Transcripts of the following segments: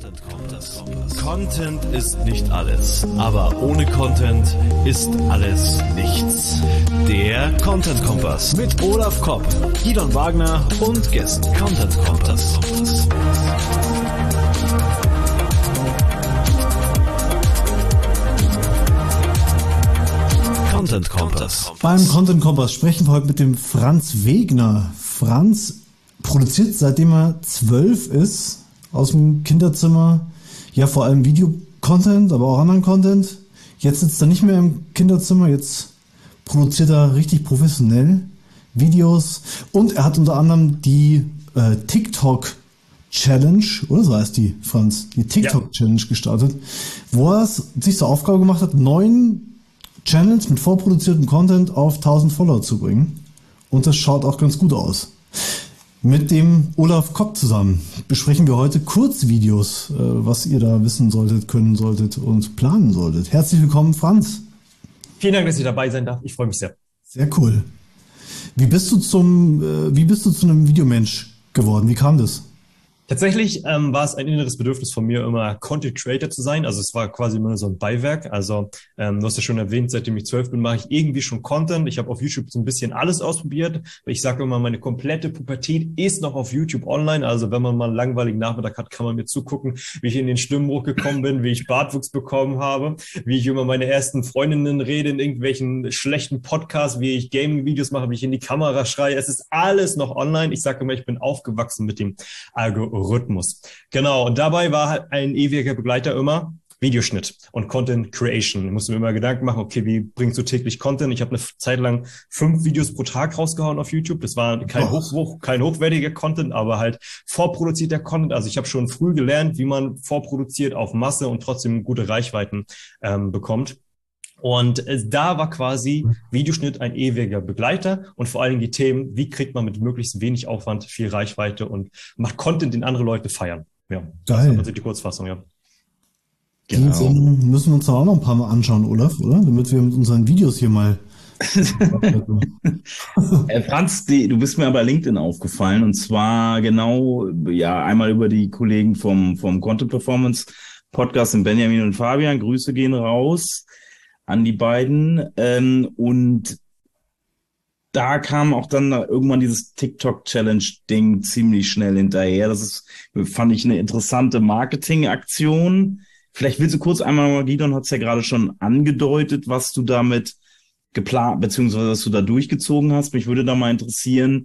Content ist nicht alles, aber ohne Content ist alles nichts. Der Content Kompass mit Olaf Kopp, Gidon Wagner und Gästen. Content Kompass. Content Kompass. Beim Content Kompass sprechen wir heute mit dem Franz Wegner. Franz produziert, seitdem er 12 ist, aus dem Kinderzimmer, ja vor allem Videocontent, aber auch anderen Content. Jetzt sitzt er nicht mehr im Kinderzimmer, jetzt produziert er richtig professionell Videos und er hat unter anderem die TikTok Challenge, oder so heißt die, Franz, die TikTok Challenge gestartet, wo er sich zur Aufgabe gemacht hat, 9 Channels mit vorproduziertem Content auf 1000 Follower zu bringen. Und das schaut auch ganz gut aus. Mit dem Olaf Kopp zusammen besprechen wir heute Kurzvideos, was ihr da wissen solltet, können solltet und planen solltet. Herzlich willkommen, Franz. Vielen Dank, dass ich dabei sein darf. Ich freue mich sehr. Sehr cool. Wie bist du zu einem Videomensch geworden? Wie kam das? Tatsächlich war es ein inneres Bedürfnis von mir, immer Content Creator zu sein. Also es war quasi immer so ein Beiwerk. Also du hast ja schon erwähnt, seitdem ich 12 bin, mache ich irgendwie schon Content. Ich habe auf YouTube so ein bisschen alles ausprobiert. Ich sage immer, meine komplette Pubertät ist noch auf YouTube online. Also wenn man mal einen langweiligen Nachmittag hat, kann man mir zugucken, wie ich in den Stimmbruch gekommen bin, wie ich Bartwuchs bekommen habe, wie ich über meine ersten Freundinnen rede in irgendwelchen schlechten Podcasts, wie ich Gaming-Videos mache, wie ich in die Kamera schreie. Es ist alles noch online. Ich sage immer, ich bin aufgewachsen mit dem Algorithmus. Genau, und dabei war halt ein ewiger Begleiter immer Videoschnitt und Content Creation. Ich musste mir immer Gedanken machen, okay, wie bringst du täglich Content? Ich habe eine Zeit lang 5 Videos pro Tag rausgehauen auf YouTube. Das war kein hochwertiger Content, aber halt vorproduzierter Content. Also ich habe schon früh gelernt, wie man vorproduziert auf Masse und trotzdem gute Reichweiten bekommt. Und da war quasi Videoschnitt ein ewiger Begleiter und vor allen Dingen die Themen, wie kriegt man mit möglichst wenig Aufwand viel Reichweite und macht Content, den andere Leute feiern. Ja, geil. Das ist die Kurzfassung, ja. Genau. Die Sendung müssen wir uns auch noch ein paar Mal anschauen, Olaf, oder? Damit wir mit unseren Videos hier mal... Franz, du bist mir aber LinkedIn aufgefallen und zwar genau, ja, einmal über die Kollegen vom Content Performance Podcast, den Benjamin und Fabian. Grüße gehen raus an die beiden. Und da kam auch dann irgendwann dieses TikTok-Challenge-Ding ziemlich schnell hinterher. Fand ich eine interessante Marketingaktion. Vielleicht willst du kurz einmal, Gidon hat es ja gerade schon angedeutet, was du damit geplant, beziehungsweise was du da durchgezogen hast. Mich würde da mal interessieren,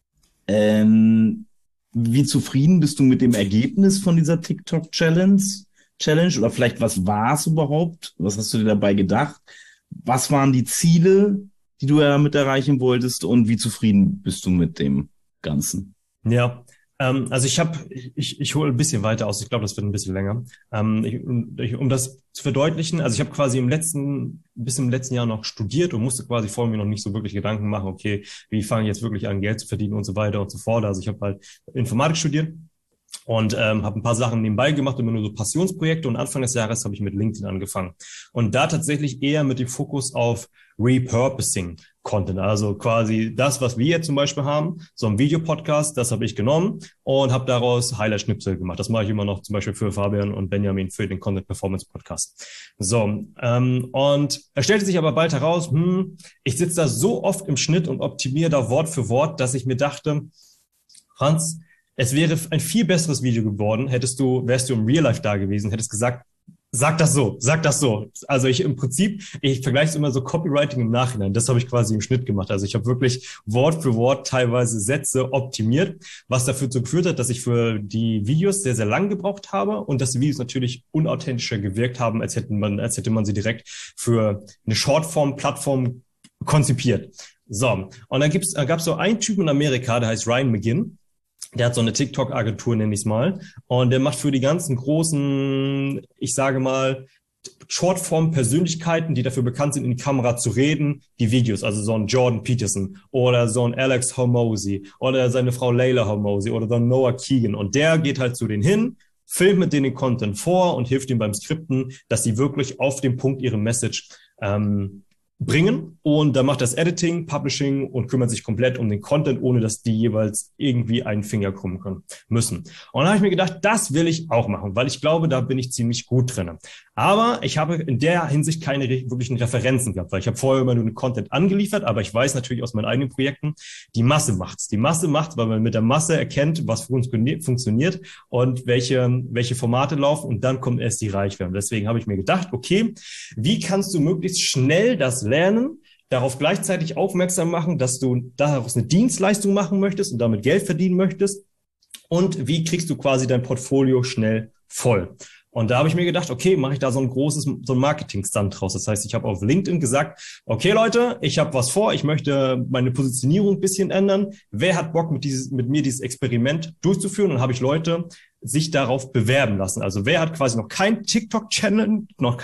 wie zufrieden bist du mit dem Ergebnis von dieser TikTok-Challenge? Oder vielleicht, was war es überhaupt? Was hast du dir dabei gedacht? Was waren die Ziele, die du damit erreichen wolltest? Und wie zufrieden bist du mit dem Ganzen? Ja, also ich hole ein bisschen weiter aus. Ich glaube, das wird ein bisschen länger. Um das zu verdeutlichen, also ich habe quasi bis im letzten Jahr noch studiert und musste quasi vor mir noch nicht so wirklich Gedanken machen, okay, wie fange ich jetzt wirklich an, Geld zu verdienen und so weiter und so fort. Also ich habe halt Informatik studiert. Und habe ein paar Sachen nebenbei gemacht, immer nur so Passionsprojekte. Und Anfang des Jahres habe ich mit LinkedIn angefangen. Und da tatsächlich eher mit dem Fokus auf Repurposing Content. Also quasi das, was wir jetzt zum Beispiel haben, so ein Videopodcast, das habe ich genommen und habe daraus Highlight-Schnipsel gemacht. Das mache ich immer noch zum Beispiel für Fabian und Benjamin für den Content Performance Podcast. So, und es stellte sich aber bald heraus, ich sitze da so oft im Schnitt und optimiere da Wort für Wort, dass ich mir dachte, Franz, es wäre ein viel besseres Video geworden, wärst du im Real Life da gewesen, hättest gesagt, sag das so. Also ich vergleiche es immer so Copywriting im Nachhinein. Das habe ich quasi im Schnitt gemacht. Also ich habe wirklich Wort für Wort teilweise Sätze optimiert, was dafür geführt hat, dass ich für die Videos sehr, sehr lang gebraucht habe und dass die Videos natürlich unauthentischer gewirkt haben, als hätte man sie direkt für eine Shortform-Plattform konzipiert. So, und dann gab's so einen Typen in Amerika, der heißt Ryan McGinn. Der hat so eine TikTok-Agentur, nenne ich es mal. Und der macht für die ganzen großen, ich sage mal, Shortform-Persönlichkeiten, die dafür bekannt sind, in die Kamera zu reden, die Videos. Also so ein Jordan Peterson oder so ein Alex Hormozy oder seine Frau Layla Hormozy oder so ein Noah Keegan. Und der geht halt zu denen hin, filmt mit denen den Content vor und hilft ihnen beim Skripten, dass sie wirklich auf dem Punkt ihre Message bringen und dann macht das Editing, Publishing und kümmert sich komplett um den Content, ohne dass die jeweils irgendwie einen Finger krummen können müssen. Und dann habe ich mir gedacht, das will ich auch machen, weil ich glaube, da bin ich ziemlich gut drin. Aber ich habe in der Hinsicht keine wirklichen Referenzen gehabt, weil ich habe vorher immer nur den Content angeliefert, aber ich weiß natürlich aus meinen eigenen Projekten, die Masse macht's. Die Masse macht's, weil man mit der Masse erkennt, was funktioniert und welche Formate laufen und dann kommt erst die Reichweite. Deswegen habe ich mir gedacht, okay, wie kannst du möglichst schnell das lernen, darauf gleichzeitig aufmerksam machen, dass du daraus eine Dienstleistung machen möchtest und damit Geld verdienen möchtest und wie kriegst du quasi dein Portfolio schnell voll. Und da habe ich mir gedacht, okay, mache ich da so ein Marketing-Stunt draus. Das heißt, ich habe auf LinkedIn gesagt, okay Leute, ich habe was vor, ich möchte meine Positionierung ein bisschen ändern. Wer hat Bock, mit mir dieses Experiment durchzuführen? Und dann habe ich Leute sich darauf bewerben lassen. Also wer hat quasi noch keinen TikTok-Channel,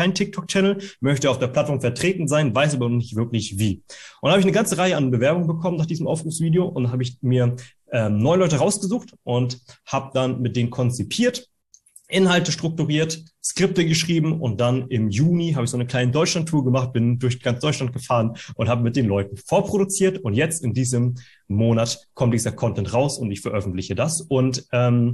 möchte auf der Plattform vertreten sein, weiß aber noch nicht wirklich wie. Und dann habe ich eine ganze Reihe an Bewerbungen bekommen nach diesem Aufrufsvideo und habe ich mir 9 Leute rausgesucht und habe dann mit denen konzipiert, Inhalte strukturiert, Skripte geschrieben und dann im Juni habe ich so eine kleine Deutschland-Tour gemacht, bin durch ganz Deutschland gefahren und habe mit den Leuten vorproduziert und jetzt in diesem Monat kommt dieser Content raus und ich veröffentliche das und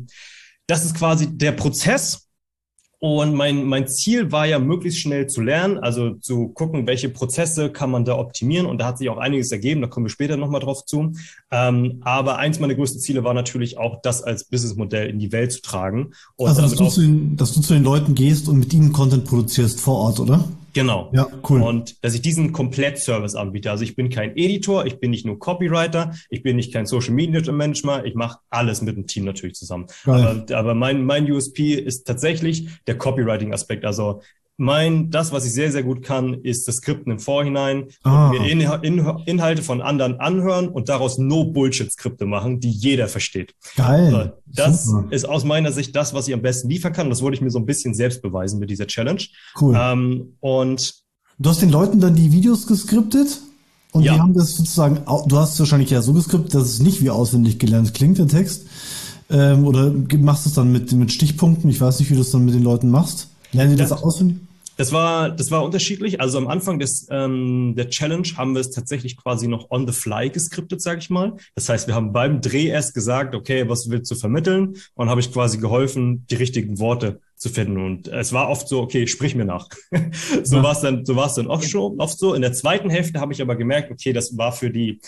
das ist quasi der Prozess. Und mein Ziel war ja, möglichst schnell zu lernen, also zu gucken, welche Prozesse kann man da optimieren. Und da hat sich auch einiges ergeben, da kommen wir später nochmal drauf zu. Aber eins meiner größten Ziele war natürlich auch, das als Businessmodell in die Welt zu tragen. Und also, dass du zu den Leuten gehst und mit ihnen Content produzierst vor Ort, oder? Genau. Ja, cool. Und dass ich diesen Komplettservice anbiete. Also ich bin kein Editor, ich bin nicht nur Copywriter, ich bin nicht kein Social Media Manager, ich mache alles mit dem Team natürlich zusammen. Aber mein USP ist tatsächlich der Copywriting-Aspekt. Also das, was ich sehr, sehr gut kann, ist das Skripten im Vorhinein und mir Inhalte von anderen anhören und daraus No-Bullshit-Skripte machen, die jeder versteht. Geil. Das ist aus meiner Sicht das, was ich am besten liefern kann. Und das wollte ich mir so ein bisschen selbst beweisen mit dieser Challenge. Cool. Und du hast den Leuten dann die Videos geskriptet? Und die haben das sozusagen, du hast es wahrscheinlich ja so geskriptet, dass es nicht wie auswendig gelernt klingt, der Text. Oder machst du es dann mit Stichpunkten? Ich weiß nicht, wie du es dann mit den Leuten machst. Lernen die das auswendig? Das war unterschiedlich. Also am Anfang der Challenge haben wir es tatsächlich quasi noch on the fly geskriptet, sage ich mal. Das heißt, wir haben beim Dreh erst gesagt, okay, was willst du vermitteln? Und habe ich quasi geholfen, die richtigen Worte zu finden. Und es war oft so, okay, sprich mir nach. So war es dann oft so. In der zweiten Hälfte habe ich aber gemerkt, okay, das war für die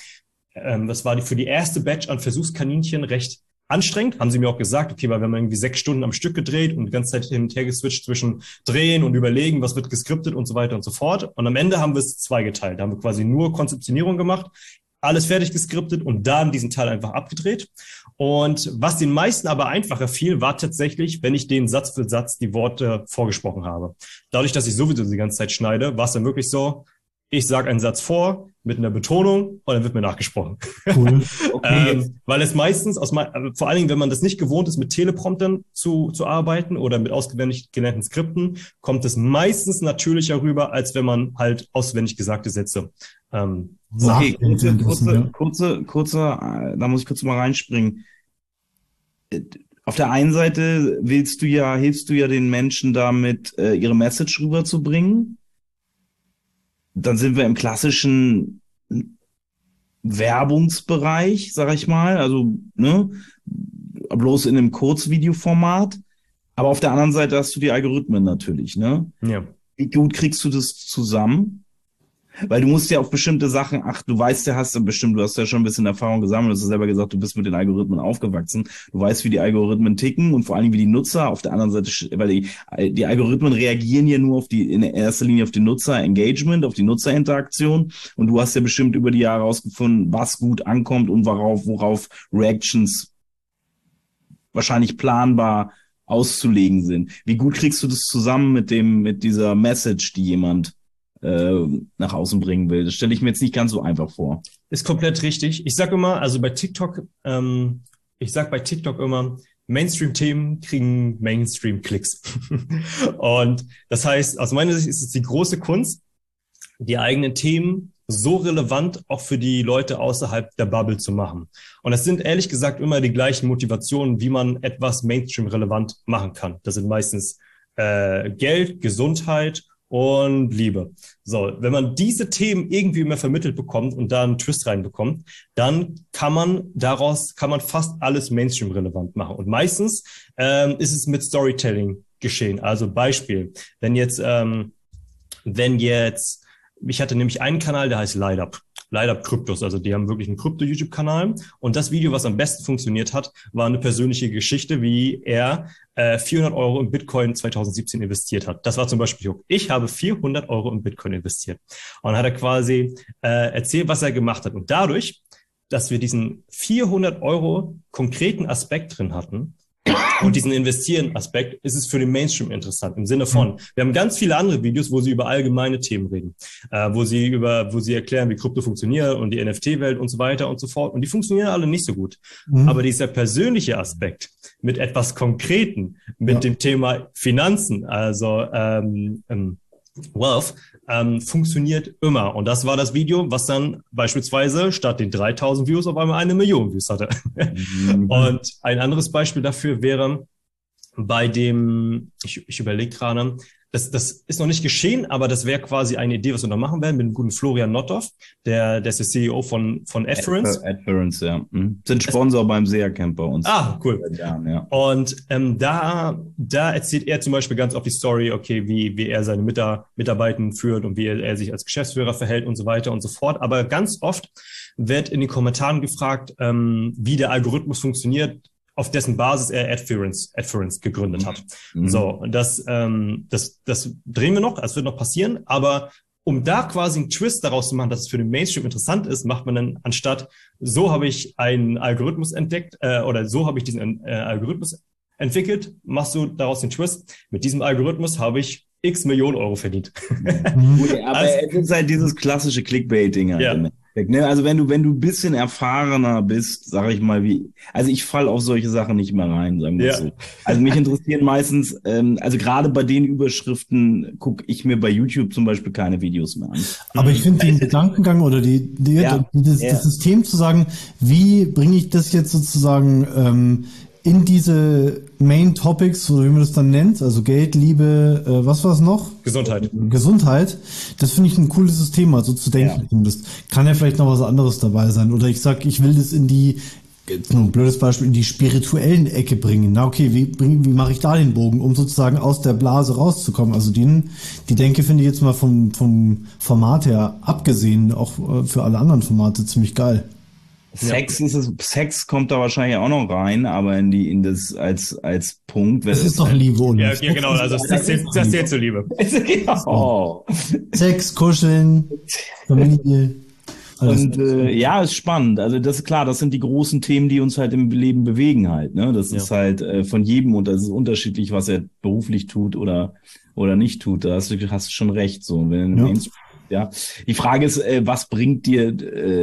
erste Batch an Versuchskaninchen recht anstrengend, haben sie mir auch gesagt, okay, weil wir haben irgendwie 6 Stunden am Stück gedreht und die ganze Zeit hin und her geswitcht zwischen Drehen und Überlegen, was wird geskriptet und so weiter und so fort. Und am Ende haben wir es 2 geteilt. Da haben wir quasi nur Konzeptionierung gemacht, alles fertig geskriptet und dann diesen Teil einfach abgedreht. Und was den meisten aber einfacher fiel, war tatsächlich, wenn ich denen Satz für Satz die Worte vorgesprochen habe. Dadurch, dass ich sowieso die ganze Zeit schneide, war es dann wirklich so, ich sage einen Satz vor mit einer Betonung und dann wird mir nachgesprochen. Cool. Okay. Weil es meistens, vor allen Dingen, wenn man das nicht gewohnt ist, mit Telepromptern zu arbeiten oder mit auswendig gelernten Skripten, kommt es meistens natürlicher rüber, als wenn man halt auswendig gesagte Sätze okay, kurze, da muss ich kurz mal reinspringen. Auf der einen Seite hilfst du ja den Menschen damit, ihre Message rüberzubringen. Dann sind wir im klassischen Werbungsbereich, sag ich mal, also bloß in einem Kurzvideoformat. Aber auf der anderen Seite hast du die Algorithmen natürlich, ne? Ja. Wie gut kriegst du das zusammen? Weil du musst ja auf bestimmte Sachen achten. Du weißt ja, du hast ja schon ein bisschen Erfahrung gesammelt. Du hast ja selber gesagt, du bist mit den Algorithmen aufgewachsen. Du weißt, wie die Algorithmen ticken und vor allem, wie die Nutzer auf der anderen Seite, weil die Algorithmen reagieren ja nur in erster Linie auf die Nutzer-Engagement, auf die Nutzerinteraktion. Und du hast ja bestimmt über die Jahre herausgefunden, was gut ankommt und worauf Reactions wahrscheinlich planbar auszulegen sind. Wie gut kriegst du das zusammen mit dieser Message, die jemand nach außen bringen will? Das stelle ich mir jetzt nicht ganz so einfach vor. Ist komplett richtig. Ich sage immer, also bei TikTok immer, Mainstream-Themen kriegen Mainstream-Klicks. Und das heißt, aus meiner Sicht ist es die große Kunst, die eigenen Themen so relevant auch für die Leute außerhalb der Bubble zu machen. Und das sind ehrlich gesagt immer die gleichen Motivationen, wie man etwas Mainstream-relevant machen kann. Das sind meistens Geld, Gesundheit und Liebe. So, wenn man diese Themen irgendwie immer vermittelt bekommt und da einen Twist reinbekommt, dann kann man fast alles Mainstream-relevant machen. Und meistens ist es mit Storytelling geschehen. Also Beispiel, wenn jetzt, ich hatte nämlich einen Kanal, der heißt Light Up Kryptos, also die haben wirklich einen Krypto-YouTube-Kanal. Und das Video, was am besten funktioniert hat, war eine persönliche Geschichte, wie er 400 Euro in Bitcoin 2017 investiert hat. Das war zum Beispiel, ich habe 400 Euro in Bitcoin investiert. Und dann hat er quasi erzählt, was er gemacht hat. Und dadurch, dass wir diesen 400 Euro konkreten Aspekt drin hatten, und diesen Investieren-Aspekt ist es für den Mainstream interessant, im Sinne von, wir haben ganz viele andere Videos, wo sie über allgemeine Themen reden, wo sie erklären, wie Krypto funktioniert und die NFT-Welt und so weiter und so fort. Und die funktionieren alle nicht so gut. Aber dieser persönliche Aspekt mit etwas Konkreten, mit dem Thema Finanzen, also Wealth, funktioniert immer. Und das war das Video, was dann beispielsweise statt den 3000 Views auf einmal 1 Million Views hatte. Und ein anderes Beispiel dafür wäre bei dem, ich überlege gerade, das ist noch nicht geschehen, aber das wäre quasi eine Idee, was wir noch machen werden mit dem guten Florian Notdorf, der ist der CEO von Adference. Adference, ja. Sind Sponsor beim SEA-Camp bei uns. Ah, cool. Ja. Und da erzählt er zum Beispiel ganz oft die Story, okay, wie er seine Mitarbeiter führt und wie er sich als Geschäftsführer verhält und so weiter und so fort. Aber ganz oft wird in den Kommentaren gefragt, wie der Algorithmus funktioniert, auf dessen Basis er Adference gegründet hat. So, und das drehen wir noch, das wird noch passieren, aber um da quasi einen Twist daraus zu machen, dass es für den Mainstream interessant ist, macht man dann anstatt, so habe ich einen Algorithmus entdeckt, oder so habe ich diesen Algorithmus entwickelt, machst du daraus den Twist, mit diesem Algorithmus habe ich x Millionen Euro verdient. Aber es ist halt dieses klassische Clickbaiting halt. Ja. Also wenn du ein bisschen erfahrener bist, sage ich mal, also ich falle auf solche Sachen nicht mehr rein, sagen wir so. Also mich interessieren meistens, also gerade bei den Überschriften gucke ich mir bei YouTube zum Beispiel keine Videos mehr an. Aber ich finde den Gedankengang oder das System zu sagen, wie bringe ich das jetzt sozusagen in diese Main Topics, oder wie man das dann nennt, also Geld, Liebe, was war es noch? Gesundheit. Das finde ich ein cooles System, also zu denken. Ja. Das kann ja vielleicht noch was anderes dabei sein. Oder ich sag, ich will das in die, jetzt nur ein blödes Beispiel, in die spirituellen Ecke bringen. Na okay, wie mache ich da den Bogen, um sozusagen aus der Blase rauszukommen? Also die Denke finde ich jetzt mal vom Format her abgesehen, auch für alle anderen Formate ziemlich geil. Sex kommt da wahrscheinlich auch noch rein, aber in das als Punkt. Das ist doch Liebe, oder? Ja, genau, also das zählt zur Liebe. Genau. Sex, Kuscheln, Familie. Und ist spannend. Also das ist klar, das sind die großen Themen, die uns halt im Leben bewegen halt. Ne? Das ist halt von jedem, und das ist unterschiedlich, was er beruflich tut oder nicht tut. Da hast du schon recht. So, wenn die Frage ist, was bringt dir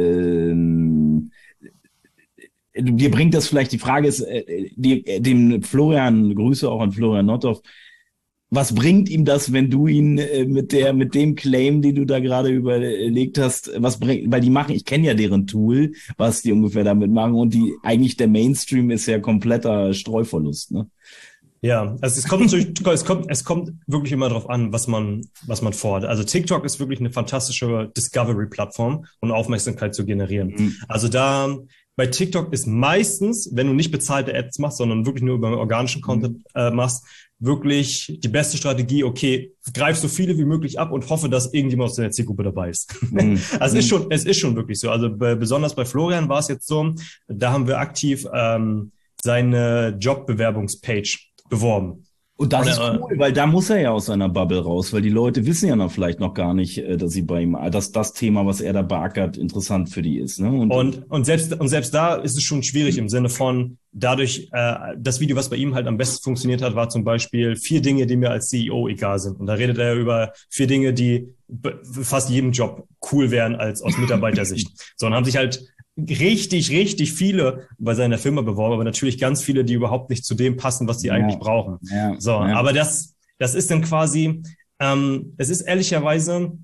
dir bringt das vielleicht, die Frage ist, dem Florian, Grüße auch an Florian Notdorf, was bringt ihm das, wenn du ihn mit dem Claim, den du da gerade überlegt hast, weil die machen, ich kenne ja deren Tool, was die ungefähr damit machen, und eigentlich der Mainstream ist ja kompletter Streuverlust, ne? Ja, also es kommt wirklich immer darauf an, was man vorhat. Also TikTok ist wirklich eine fantastische Discovery-Plattform, um Aufmerksamkeit zu generieren. Also bei TikTok ist meistens, wenn du nicht bezahlte Ads machst, sondern wirklich nur über organischen Content machst, wirklich die beste Strategie, okay, greif so viele wie möglich ab und hoffe, dass irgendjemand aus der Zielgruppe dabei ist. Also es ist schon wirklich so. Also besonders bei Florian war es jetzt so, da haben wir aktiv seine Jobbewerbungspage beworben. Und das ist cool, weil da muss er ja aus seiner Bubble raus, weil die Leute wissen ja noch vielleicht noch gar nicht, dass sie bei ihm, dass das Thema, was er da beackert, interessant für die ist. Ne? Und selbst da ist es schon schwierig im Sinne von, dadurch, das Video, was bei ihm halt am besten funktioniert hat, war zum Beispiel 4 Dinge, die mir als CEO egal sind. Und da redet er über 4 Dinge, die fast jedem Job cool wären aus Mitarbeitersicht. So, und haben sich halt richtig viele bei seiner Firma beworben, aber natürlich ganz viele, die überhaupt nicht zu dem passen, was sie eigentlich brauchen. Aber das ist dann quasi, es ist ehrlicherweise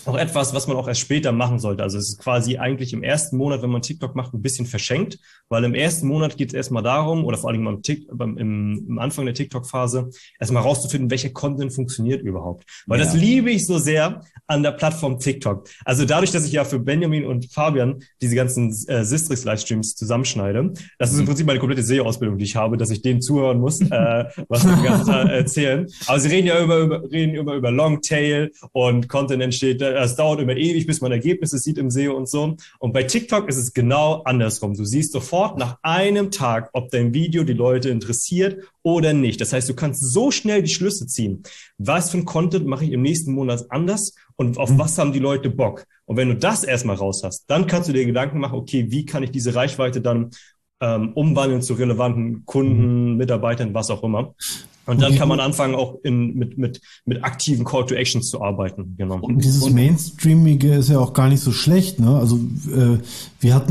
auch etwas, was man auch erst später machen sollte. Also es ist quasi eigentlich im ersten Monat, wenn man TikTok macht, ein bisschen verschenkt, weil im ersten Monat geht es erstmal darum, oder vor allem im Anfang der TikTok-Phase, erstmal rauszufinden, welcher Content funktioniert überhaupt. Weil das liebe ich so sehr an der Plattform TikTok. Also dadurch, dass ich ja für Benjamin und Fabian diese ganzen Sistrix-Livestreams zusammenschneide, das ist im Prinzip meine komplette SEO-Ausbildung, die ich habe, dass ich denen zuhören muss, was sie den ganzen Tag erzählen. Aber sie reden ja über Longtail und Content entsteht. Es dauert immer ewig, bis man Ergebnisse sieht im SEO und so. Und bei TikTok ist es genau andersrum. Du siehst sofort nach einem Tag, ob dein Video die Leute interessiert oder nicht. Das heißt, du kannst so schnell die Schlüsse ziehen. Was für ein Content mache ich im nächsten Monat anders und auf was haben die Leute Bock? Und wenn du das erstmal raus hast, dann kannst du dir Gedanken machen, okay, wie kann ich diese Reichweite dann umwandeln zu relevanten Kunden, Mitarbeitern, was auch immer. Und dann kann man anfangen, auch mit aktiven Call to Actions zu arbeiten. Genau. Und dieses Mainstreamige ist ja auch gar nicht so schlecht, ne? Also ich weiß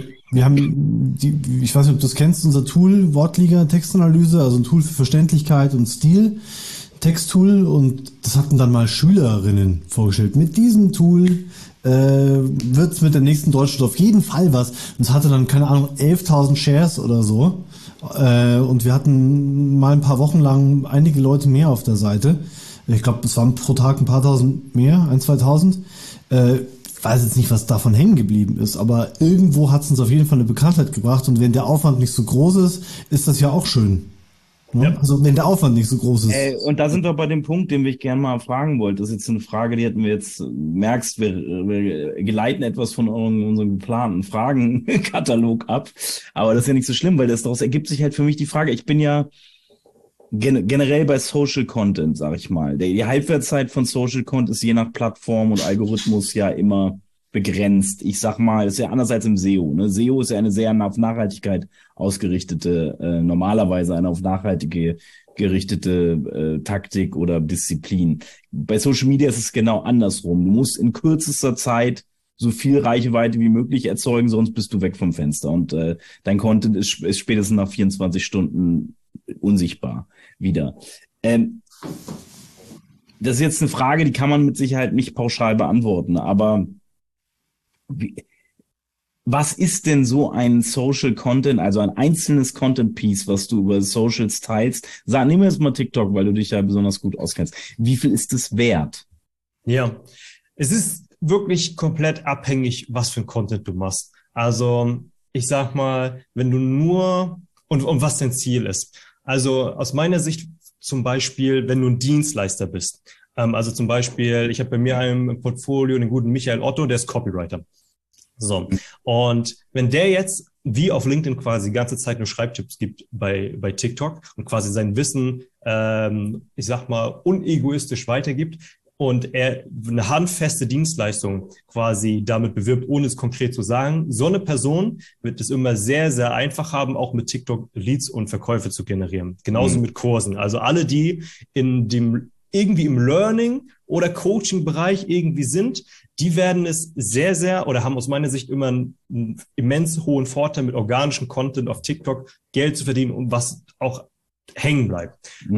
nicht, ob du das kennst, unser Tool, Wortliga Textanalyse, also ein Tool für Verständlichkeit und Stil, Texttool, und das hatten dann mal Schülerinnen vorgestellt. Mit diesem Tool wird's mit der nächsten Deutschstunde auf jeden Fall was. Und es hatte dann, keine Ahnung, 11.000 Shares oder so. Und wir hatten mal ein paar Wochen lang einige Leute mehr auf der Seite. Ich glaube, es waren pro Tag ein paar tausend mehr, 1.000, 2.000. Ich weiß jetzt nicht, was davon hängen geblieben ist, aber irgendwo hat es uns auf jeden Fall eine Bekanntheit gebracht. Und wenn der Aufwand nicht so groß ist, ist das ja auch schön. Ja. Also wenn der Aufwand nicht so groß ist. Und da sind wir bei dem Punkt, den ich gerne mal fragen wollte. Das ist jetzt eine Frage, die hatten wir jetzt, merkst, wir geleiten etwas von unserem geplanten Fragenkatalog ab. Aber das ist ja nicht so schlimm, weil daraus ergibt sich halt für mich die Frage, ich bin ja generell bei Social Content, sag ich mal. Die Halbwertszeit von Social Content ist je nach Plattform und Algorithmus ja immer begrenzt. Ich sag mal, das ist ja anders als im SEO. Ne? SEO ist ja eine sehr auf Nachhaltigkeit ausgerichtete, normalerweise eine auf nachhaltige gerichtete Taktik oder Disziplin. Bei Social Media ist es genau andersrum. Du musst in kürzester Zeit so viel Reichweite wie möglich erzeugen, sonst bist du weg vom Fenster. Und dein Content ist spätestens nach 24 Stunden unsichtbar wieder. Das ist jetzt eine Frage, die kann man mit Sicherheit nicht pauschal beantworten, aber was ist denn so ein Social Content, also ein einzelnes Content Piece, was du über Socials teilst? Nehmen wir jetzt mal TikTok, weil du dich ja besonders gut auskennst. Wie viel ist es wert? Ja, es ist wirklich komplett abhängig, was für ein Content du machst. Also ich sag mal, wenn du nur und was dein Ziel ist. Also aus meiner Sicht zum Beispiel, wenn du ein Dienstleister bist. Also zum Beispiel, ich habe bei mir im Portfolio den guten Michael Otto, der ist Copywriter. So. Und wenn der jetzt wie auf LinkedIn quasi die ganze Zeit nur Schreibtipps gibt bei TikTok und quasi sein Wissen, ich sag mal, unegoistisch weitergibt und er eine handfeste Dienstleistung quasi damit bewirbt, ohne es konkret zu sagen, so eine Person wird es immer sehr, sehr einfach haben, auch mit TikTok Leads und Verkäufe zu generieren. Genauso mit Kursen. Also alle, die irgendwie im Learning- oder Coaching-Bereich irgendwie sind, die werden es sehr, sehr oder haben aus meiner Sicht immer einen immens hohen Vorteil, mit organischem Content auf TikTok Geld zu verdienen und was auch hängen bleibt.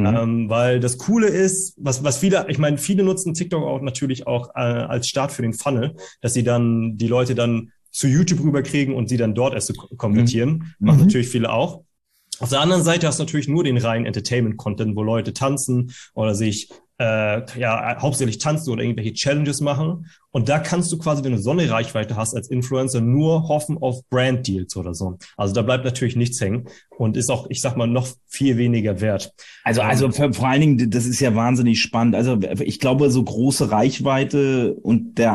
Weil das Coole ist, was viele nutzen TikTok auch natürlich auch als Start für den Funnel, dass sie dann die Leute dann zu YouTube rüberkriegen und sie dann dort erst konvertieren. Machen natürlich viele auch. Auf der anderen Seite hast du natürlich nur den reinen Entertainment-Content, wo Leute tanzen oder sich hauptsächlich tanzen oder irgendwelche Challenges machen. Und da kannst du quasi, wenn du so eine Reichweite hast als Influencer, nur hoffen auf Brand-Deals oder so. Also da bleibt natürlich nichts hängen und ist auch, ich sag mal, noch viel weniger wert. Also vor allen Dingen, das ist ja wahnsinnig spannend. Also ich glaube, so große Reichweite und der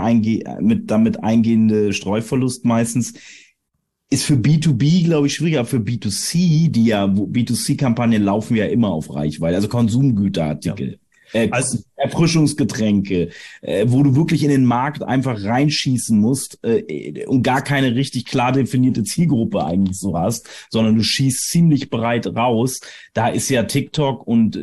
damit eingehende Streuverlust meistens ist für B2B, glaube ich, schwieriger. Für B2C, B2C-Kampagnen laufen ja immer auf Reichweite, also Konsumgüterartikel. Ja. Erfrischungsgetränke, wo du wirklich in den Markt einfach reinschießen musst und gar keine richtig klar definierte Zielgruppe eigentlich so hast, sondern du schießt ziemlich breit raus. Da ist ja TikTok und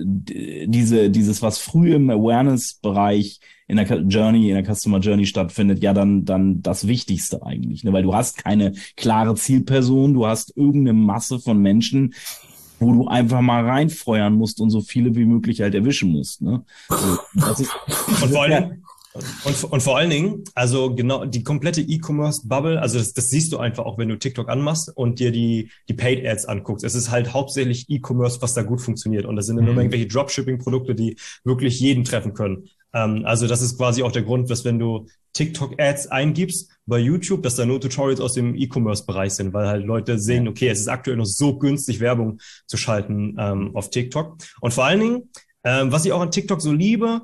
dieses, was früh im Awareness-Bereich in der Customer Journey stattfindet, ja dann das Wichtigste eigentlich, ne? Weil du hast keine klare Zielperson, du hast irgendeine Masse von Menschen, wo du einfach mal reinfeuern musst und so viele wie möglich halt erwischen musst. Ne? Also, und vor allem, Und vor allen Dingen, also genau die komplette E-Commerce-Bubble, also das siehst du einfach auch, wenn du TikTok anmachst und dir die Paid-Ads anguckst. Es ist halt hauptsächlich E-Commerce, was da gut funktioniert. Und das sind dann nur irgendwelche Dropshipping-Produkte, die wirklich jeden treffen können. Also das ist quasi auch der Grund, dass wenn du TikTok-Ads eingibst bei YouTube, dass da nur Tutorials aus dem E-Commerce-Bereich sind, weil halt Leute sehen, okay, es ist aktuell noch so günstig, Werbung zu schalten auf TikTok. Und vor allen Dingen, was ich auch an TikTok so liebe,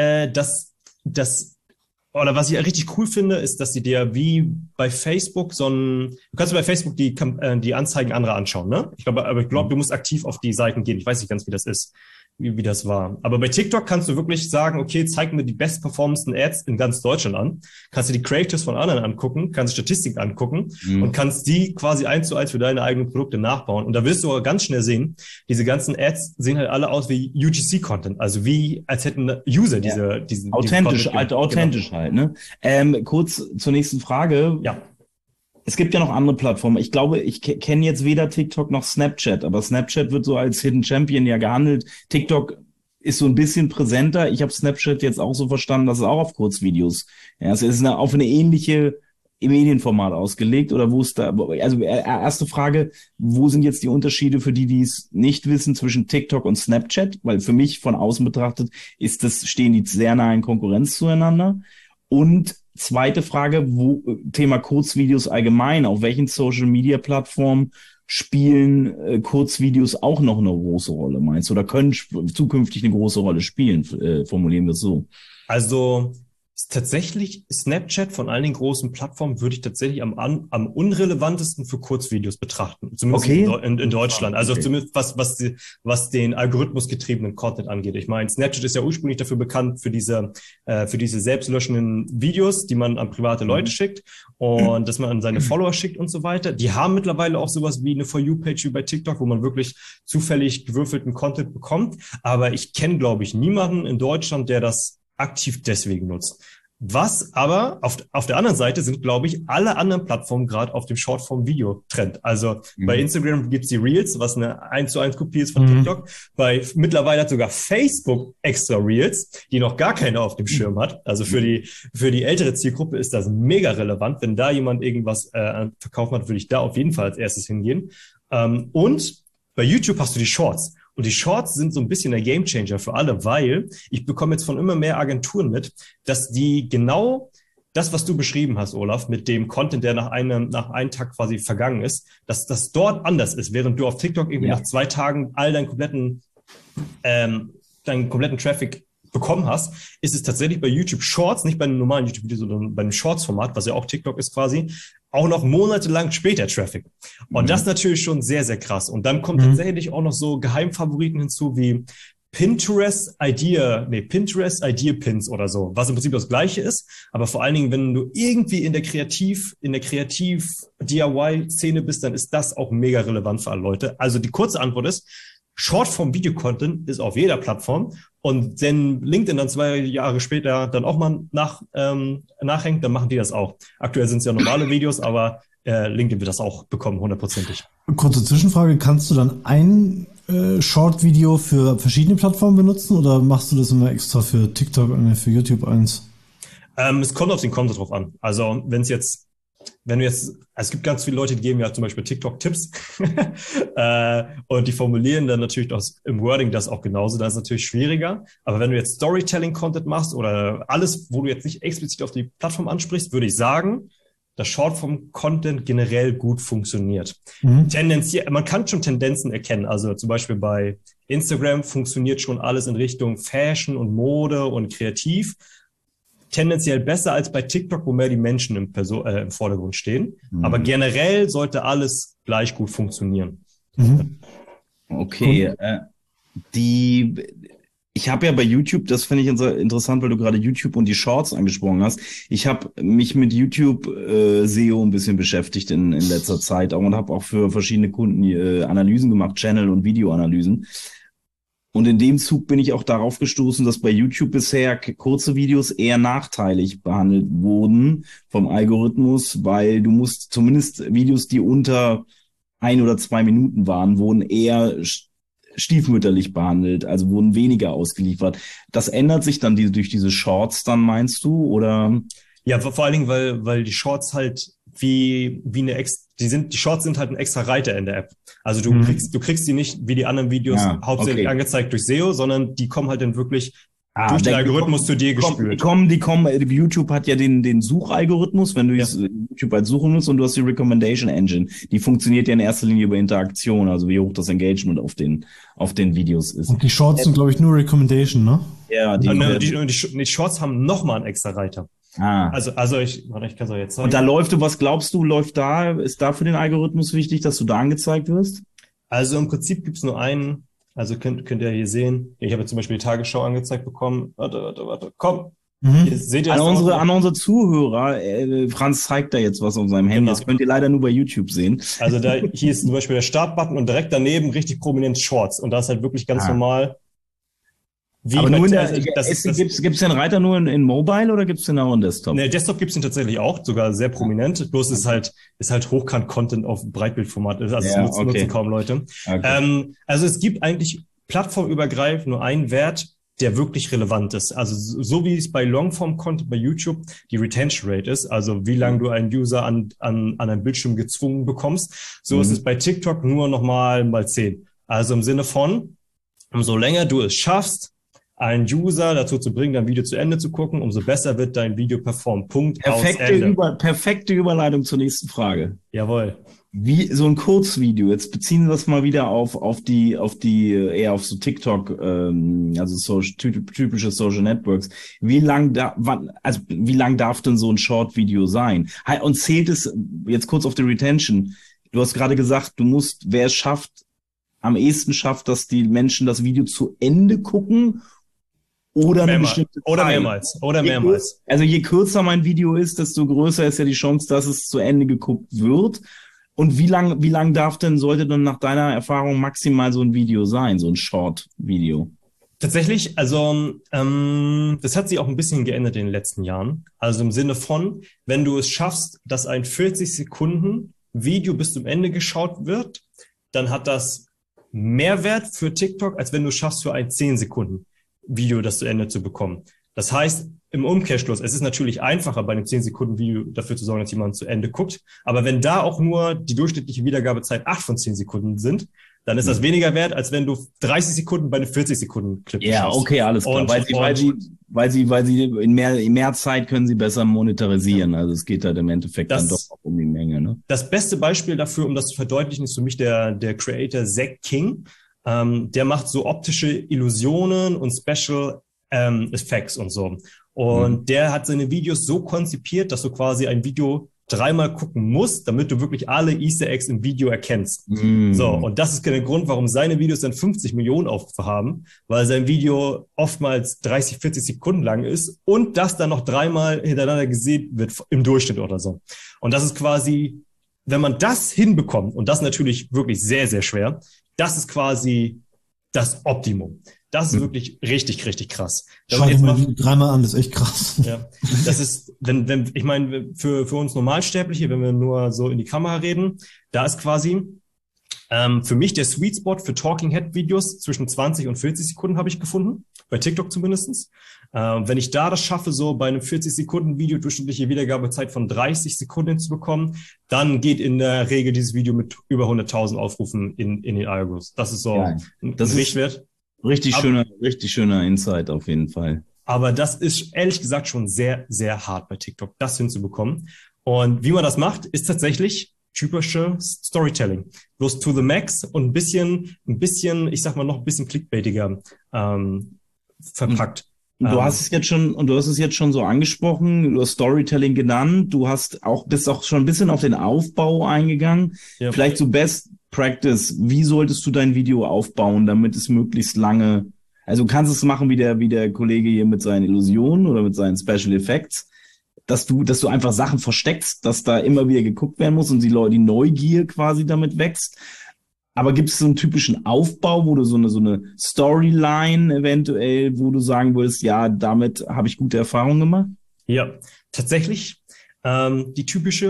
oder was ich richtig cool finde, ist, dass sie dir wie bei Facebook du kannst bei Facebook die Anzeigen anderer anschauen, ne? Ich glaube, du musst aktiv auf die Seiten gehen. Ich weiß nicht ganz, wie das ist, wie das war. Aber bei TikTok kannst du wirklich sagen, okay, zeig mir die bestperformendsten Ads in ganz Deutschland an. Kannst dir die Creatives von anderen angucken, kannst Statistiken angucken und kannst die quasi 1:1 für deine eigenen Produkte nachbauen. Und da wirst du aber ganz schnell sehen, diese ganzen Ads sehen halt alle aus wie UGC-Content, also wie, als hätten User diesen authentisch halt, ne? Kurz zur nächsten Frage. Ja. Es gibt ja noch andere Plattformen. Ich glaube, ich kenne jetzt weder TikTok noch Snapchat, aber Snapchat wird so als Hidden Champion ja gehandelt. TikTok ist so ein bisschen präsenter. Ich habe Snapchat jetzt auch so verstanden, dass es auch auf Kurzvideos. Ja, es ist auf eine ähnliche Medienformat ausgelegt oder wo ist da, also erste Frage, wo sind jetzt die Unterschiede für die, die es nicht wissen, zwischen TikTok und Snapchat? Weil für mich von außen betrachtet stehen die sehr nah in Konkurrenz zueinander. Und zweite Frage, Thema Kurzvideos allgemein, auf welchen Social-Media-Plattformen spielen Kurzvideos auch noch eine große Rolle, meinst du? Oder können zukünftig eine große Rolle spielen, formulieren wir es so. Also tatsächlich Snapchat von allen den großen Plattformen würde ich tatsächlich am unrelevantesten für Kurzvideos betrachten. Zumindest in Deutschland. Also zumindest was den algorithmusgetriebenen Content angeht. Ich meine, Snapchat ist ja ursprünglich dafür bekannt für diese selbstlöschenden Videos, die man an private Leute schickt und dass man an seine Follower schickt und so weiter. Die haben mittlerweile auch sowas wie eine For You-Page wie bei TikTok, wo man wirklich zufällig gewürfelten Content bekommt. Aber ich kenne, glaube ich, niemanden in Deutschland, der das aktiv deswegen nutzt. Was aber auf der anderen Seite sind, glaube ich, alle anderen Plattformen gerade auf dem Shortform-Video-Trend. Also bei Instagram gibt's die Reels, was eine 1:1 Kopie ist von TikTok. Mittlerweile hat sogar Facebook extra Reels, die noch gar keiner auf dem Schirm hat. Also für die ältere Zielgruppe ist das mega relevant. Wenn da jemand irgendwas verkaufen hat, würde ich da auf jeden Fall als erstes hingehen. Und bei YouTube hast du die Shorts. Und die Shorts sind so ein bisschen der Gamechanger für alle, weil ich bekomme jetzt von immer mehr Agenturen mit, dass die genau das, was du beschrieben hast, Olaf, mit dem Content, der nach einem Tag quasi vergangen ist, dass das dort anders ist, während du auf TikTok irgendwie nach 2 Tagen all deinen kompletten Traffic bekommen hast, ist es tatsächlich bei YouTube Shorts, nicht bei einem normalen YouTube-Video, sondern bei einem Shorts-Format, was ja auch TikTok ist quasi, auch noch monatelang später Traffic. Und das ist natürlich schon sehr, sehr krass. Und dann kommt tatsächlich auch noch so Geheimfavoriten hinzu wie Pinterest Idea Pins oder so, was im Prinzip das Gleiche ist. Aber vor allen Dingen, wenn du irgendwie in der Kreativ DIY-Szene bist, dann ist das auch mega relevant für alle Leute. Also die kurze Antwort ist, Shortform-Video-Content ist auf jeder Plattform. Und wenn LinkedIn dann 2 Jahre später dann auch mal nachhängt, dann machen die das auch. Aktuell sind es ja normale Videos, aber LinkedIn wird das auch bekommen, 100%. Kurze Zwischenfrage, kannst du dann ein Short-Video für verschiedene Plattformen benutzen oder machst du das immer extra für TikTok und für YouTube eins? Es kommt auf den Content drauf an. Also es gibt ganz viele Leute, die geben ja zum Beispiel TikTok-Tipps und die formulieren dann natürlich im Wording das auch genauso, das ist natürlich schwieriger. Aber wenn du jetzt Storytelling-Content machst oder alles, wo du jetzt nicht explizit auf die Plattform ansprichst, würde ich sagen, dass Shortform-Content generell gut funktioniert. Tendenziell, man kann schon Tendenzen erkennen. Also zum Beispiel bei Instagram funktioniert schon alles in Richtung Fashion und Mode und kreativ. Tendenziell besser als bei TikTok, wo mehr die Menschen im Vordergrund stehen. Aber generell sollte alles gleich gut funktionieren. Okay, ich habe ja bei YouTube, das finde ich interessant, weil du gerade YouTube und die Shorts angesprochen hast. Ich habe mich mit YouTube SEO ein bisschen beschäftigt in letzter Zeit und habe auch für verschiedene Kunden Analysen gemacht, Channel- und Videoanalysen. Und in dem Zug bin ich auch darauf gestoßen, dass bei YouTube bisher kurze Videos eher nachteilig behandelt wurden vom Algorithmus, weil du musst zumindest Videos, die unter 1 oder 2 Minuten waren, wurden eher stiefmütterlich behandelt, also wurden weniger ausgeliefert. Das ändert sich dann durch diese Shorts dann, meinst du, oder? Ja, vor allen Dingen, weil die Shorts halt wie die Shorts sind halt ein extra Reiter in der App. Also du kriegst die nicht wie die anderen Videos hauptsächlich angezeigt durch SEO, sondern die kommen halt dann wirklich durch den Algorithmus zu dir gespült. YouTube hat ja den Suchalgorithmus, wenn du YouTube als Suche nutzt, und du hast die Recommendation Engine. Die funktioniert ja in erster Linie über Interaktion, also wie hoch das Engagement auf den Videos ist. Und die Shorts sind, glaube ich, nur Recommendation, ne? Ja, die Shorts haben nochmal einen extra Reiter. Also ich kann es auch jetzt sagen. Und da was glaubst du, ist da für den Algorithmus wichtig, dass du da angezeigt wirst? Also im Prinzip gibt's nur einen. Also könnt ihr hier sehen. Ich habe jetzt zum Beispiel die Tagesschau angezeigt bekommen. Warte, komm. Hier seht ihr an unsere Zuhörer, Franz zeigt da jetzt was auf seinem Handy. Genau. Das könnt ihr leider nur bei YouTube sehen. Also hier ist zum Beispiel der Startbutton und direkt daneben richtig prominent Shorts. Und da ist halt wirklich ganz normal. Aber nur gibt's den Reiter nur in Mobile oder gibt's den auch in Desktop? Ne, Desktop gibt's den tatsächlich auch, sogar sehr prominent. Bloß ist halt Hochkant-Content auf Breitbildformat. Also das nutzen kaum Leute. Okay. Also es gibt eigentlich plattformübergreifend nur einen Wert, der wirklich relevant ist. Also so wie es bei Longform-Content bei YouTube die Retention Rate ist, also wie lange du einen User an einem Bildschirm gezwungen bekommst, so ist es bei TikTok nur nochmal mal 10. Also im Sinne von, umso länger du es schaffst, einen User dazu zu bringen, dein Video zu Ende zu gucken, umso besser wird dein Video performen. Punkt. Perfekte Überleitung zur nächsten Frage. Jawohl. Wie so ein Kurzvideo. Jetzt beziehen wir das mal wieder auf so TikTok, also typische Social Networks. Wie lang darf denn so ein Short-Video sein? Und zählt es jetzt kurz auf die Retention? Du hast gerade gesagt, wer es am ehesten schafft, dass die Menschen das Video zu Ende gucken. Oder mehrmals. Also je kürzer mein Video ist, desto größer ist ja die Chance, dass es zu Ende geguckt wird. Und wie lang sollte dann nach deiner Erfahrung maximal so ein Video sein, so ein Short-Video? Tatsächlich, also das hat sich auch ein bisschen geändert in den letzten Jahren. Also im Sinne von, wenn du es schaffst, dass ein 40 Sekunden Video bis zum Ende geschaut wird, dann hat das mehr Wert für TikTok, als wenn du es schaffst, für ein 10 Sekunden Video das zu Ende zu bekommen. Das heißt, im Umkehrschluss, es ist natürlich einfacher, bei einem 10-Sekunden-Video dafür zu sorgen, dass jemand zu Ende guckt. Aber wenn da auch nur die durchschnittliche Wiedergabezeit 8 von 10 Sekunden sind, dann ist das weniger wert, als wenn du 30 Sekunden bei einem 40-Sekunden-Clip schaffst. Ja, okay, alles klar. Weil sie in mehr Zeit können sie besser monetarisieren. Also es geht halt im Endeffekt dann doch auch um die Menge, ne? Das beste Beispiel dafür, um das zu verdeutlichen, ist für mich der Creator Zach King. Der macht so optische Illusionen und Special Effects und so. Und der hat seine Videos so konzipiert, dass du quasi ein Video 3-mal gucken musst, damit du wirklich alle Easter Eggs im Video erkennst. So, und das ist der Grund, warum seine Videos dann 50 Millionen Aufrufe haben, weil sein Video oftmals 30, 40 Sekunden lang ist und das dann noch 3-mal hintereinander gesehen wird im Durchschnitt oder so. Und das ist quasi, wenn man das hinbekommt, und das ist natürlich wirklich sehr, sehr schwer, das ist quasi das Optimum. Das ist wirklich richtig, richtig krass. Schau dir mal 3-mal an, das ist echt krass. Ja, das ist, ich meine, für uns Normalsterbliche, wenn wir nur so in die Kamera reden, da ist quasi für mich der Sweet Spot für Talking Head Videos zwischen 20 und 40 Sekunden habe ich gefunden, bei TikTok zumindestens. Wenn ich da das schaffe, so bei einem 40 Sekunden Video durchschnittliche Wiedergabezeit von 30 Sekunden zu bekommen, dann geht in der Regel dieses Video mit über 100.000 Aufrufen in den Algos. Das ist so ein Richtwert. Richtig schöner Insight auf jeden Fall. Aber das ist ehrlich gesagt schon sehr, sehr hart bei TikTok, das hinzubekommen. Und wie man das macht, ist tatsächlich typische Storytelling. Bloß to the max und ein bisschen, ich sag mal noch ein bisschen clickbaitiger verpackt. Du hast es jetzt schon so angesprochen, du hast Storytelling genannt, bist auch schon ein bisschen auf den Aufbau eingegangen. Ja. Vielleicht so Best Practice, wie solltest du dein Video aufbauen, damit es möglichst lange, also du kannst es machen wie der Kollege hier mit seinen Illusionen oder mit seinen Special Effects, dass du einfach Sachen versteckst, dass da immer wieder geguckt werden muss und die Neugier quasi damit wächst. Aber gibt es so einen typischen Aufbau, wo du so eine Storyline eventuell, wo du sagen würdest, ja, damit habe ich gute Erfahrungen gemacht? Ja, tatsächlich. Die typische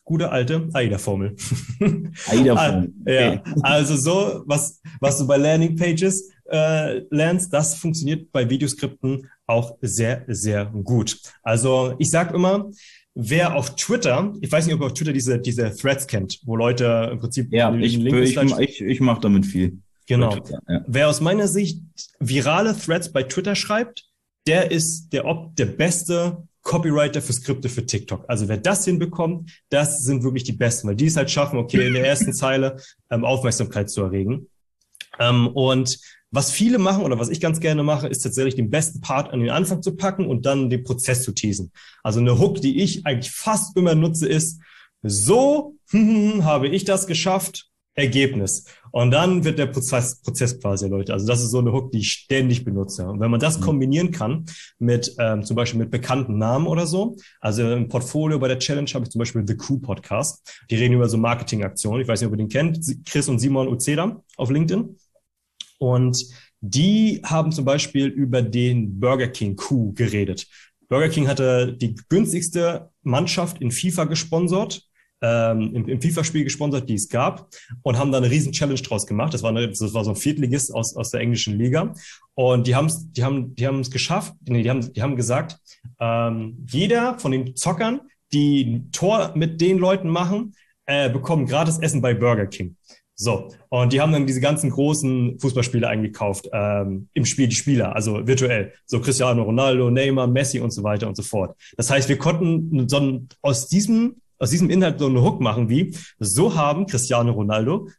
gute alte AIDA-Formel. AIDA-Formel. Okay. Ja, also so, was du bei Landing-Pages lernst, das funktioniert bei Videoskripten auch sehr, sehr gut. Also ich sage immer, wer auf Twitter, ich weiß nicht, ob ihr auf Twitter diese Threads kennt, wo Leute im Prinzip ich mache damit viel. Genau. Twitter, ja. Wer aus meiner Sicht virale Threads bei Twitter schreibt, der ist der beste Copywriter für Skripte für TikTok. Also wer das hinbekommt, das sind wirklich die Besten, weil die es halt schaffen, okay, in der ersten Zeile Aufmerksamkeit zu erregen. Und was viele machen oder was ich ganz gerne mache, ist tatsächlich den besten Part an den Anfang zu packen und dann den Prozess zu teasen. Also eine Hook, die ich eigentlich fast immer nutze, ist: So habe ich das geschafft, Ergebnis. Und dann wird der Prozess quasi erläutert. Also das ist so eine Hook, die ich ständig benutze. Und wenn man das kombinieren kann mit zum Beispiel mit bekannten Namen oder so, also im Portfolio bei der Challenge habe ich zum Beispiel The Crew Podcast. Die reden über so Marketingaktionen. Ich weiß nicht, ob ihr den kennt. Chris und Simon Uceda auf LinkedIn. Und die haben zum Beispiel über den Burger King Coup geredet. Burger King hatte die günstigste Mannschaft in FIFA gesponsert, im FIFA-Spiel gesponsert, die es gab, und haben da eine riesen Challenge draus gemacht. Das war so ein Viertligist aus der englischen Liga. Und die haben es geschafft. Die haben gesagt, jeder von den Zockern, die ein Tor mit den Leuten machen, bekommen gratis Essen bei Burger King. So, und die haben dann diese ganzen großen Fußballspieler eingekauft, im Spiel die Spieler, also virtuell. So Cristiano Ronaldo, Neymar, Messi und so weiter und so fort. Das heißt, wir konnten aus diesem Inhalt so eine Hook machen wie: So wurden Cristiano Ronaldo,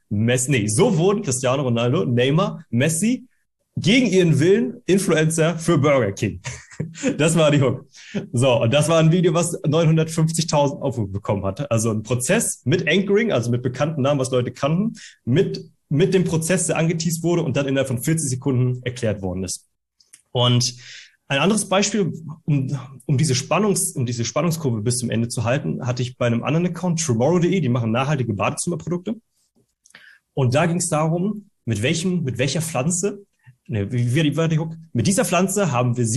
Neymar, Messi gegen ihren Willen Influencer für Burger King. Das war die Hook. So, und das war ein Video, was 950.000 Aufrufe bekommen hatte. Also ein Prozess mit Anchoring, also mit bekannten Namen, was Leute kannten, mit dem Prozess, der angeteased wurde und dann innerhalb von 40 Sekunden erklärt worden ist. Und ein anderes Beispiel, um diese Spannungskurve bis zum Ende zu halten, hatte ich bei einem anderen Account, Tomorrow.de, die machen nachhaltige Badezimmerprodukte. Und da ging es darum, mit welcher Pflanze, wie war die Hook? Mit dieser Pflanze haben wir